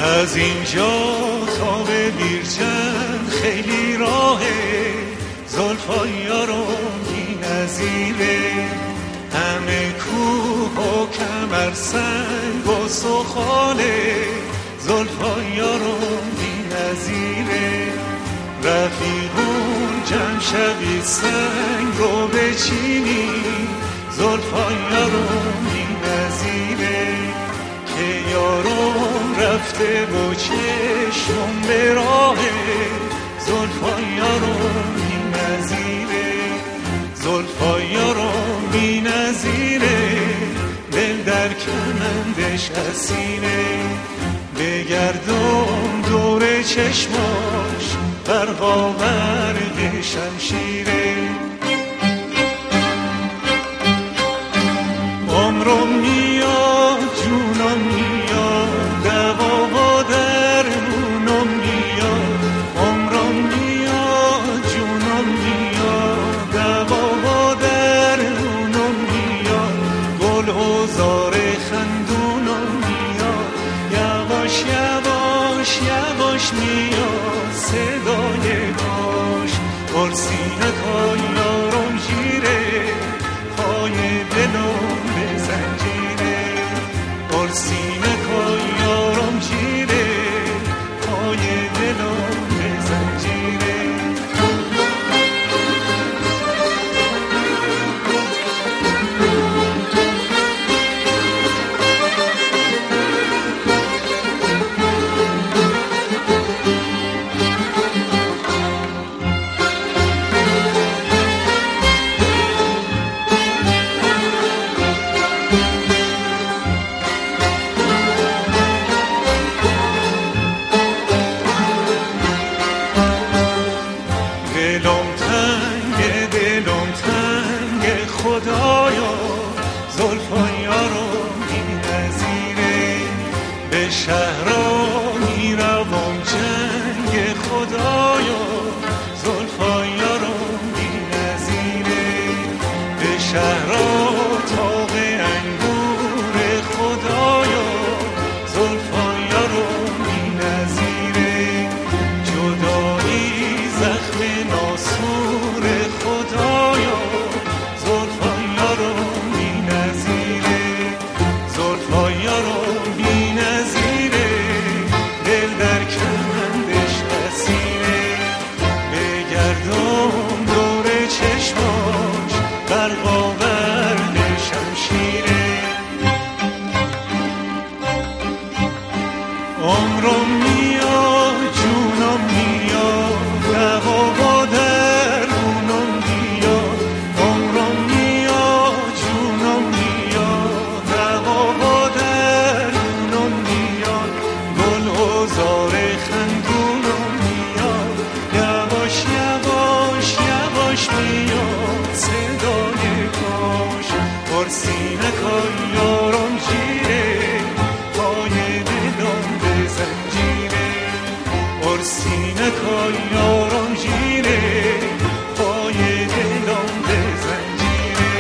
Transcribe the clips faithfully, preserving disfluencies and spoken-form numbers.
از اینجا تا به بیرجند خیلی راهه، زلفای یارم بی نظیره، همه کوه و کمر سنگ و سخاله، زلفای یارم بی نظیره، رفیقون جمع شوید سنگ رو بچینی، زلفای یارم بی نظیره، که یارم رفته و چشم به راهه، زلفای یارم بی نظیره، زلفای یارم بی نظیره، دل در کمندش اسیره، بگردم دور چشماش برقا برق شمشیره، عمرم میاد جونم میاد، دوا و درمونم میاد، عمرم میاد جونم میاد، دوا و درمونم میاد، گل و زار خندونم میاد، یواش یواش یواش میاد صدای باش، پرسینه کای یارم جیره، پای دلم به زنجیره، پرسینه کای یارم جیره، پای دلم به زنجیره. دلم تنگ دلم تنگ خدایا، زلفای یارم بی نظیره، به شهرها میروم جنگ خدایا، زلفای یارم بی نظیره، به شهرها تاق انگور خدایا، زلفای یارم بی نظیره، جدایی زخم ناسور خدایا، زلفای یارم بی نظیره، زلفای یارم بی نظیره، دل در کمندش اسیره، بگردم دور چشماش برقا برق شمشیره، عمرم میاد جونم میاد، دوا و درونم میاد، عمرم میاد جونم میاد، دوا و درونم میاد، گل و زار خندونم میاد، یواش یواش یواش میاد صدای کاش، پرسینه کای یارم جیره، پای دلم به زنجیره، پرسینه کای یارم جیره، پای دلم به زنجیره.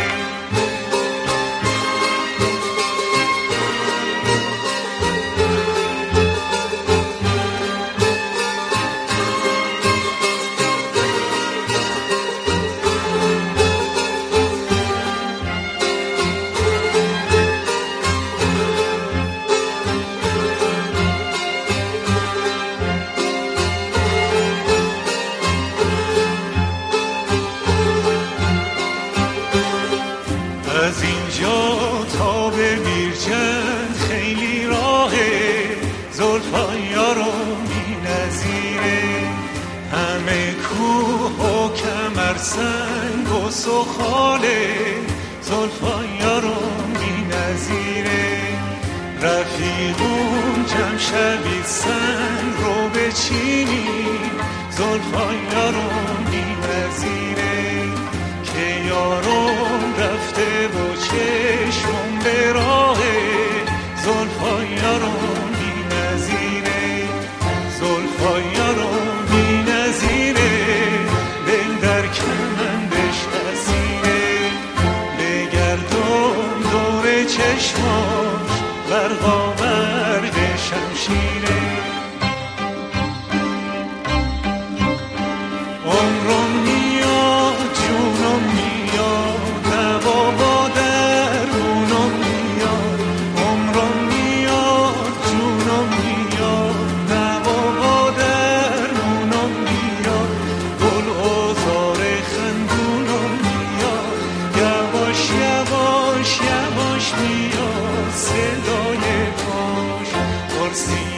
از اینجا تا به بیرجند خیلی راهه، زلفای یارم بی نظیره، همه کوه و کمر سنگ و سخاله، زلفای یارم بی نظیره، رفیقون جمع شوید سنگ رو بچینی، زلفای یارم بی نظیره، که یارم رفته و چشم به راهه، زلفای یارم بی نظیره، زلفای یارم بی نظیره، دل در کمندش اسیره، بگردم دور چشماش برقا برق شمشیره. پرسی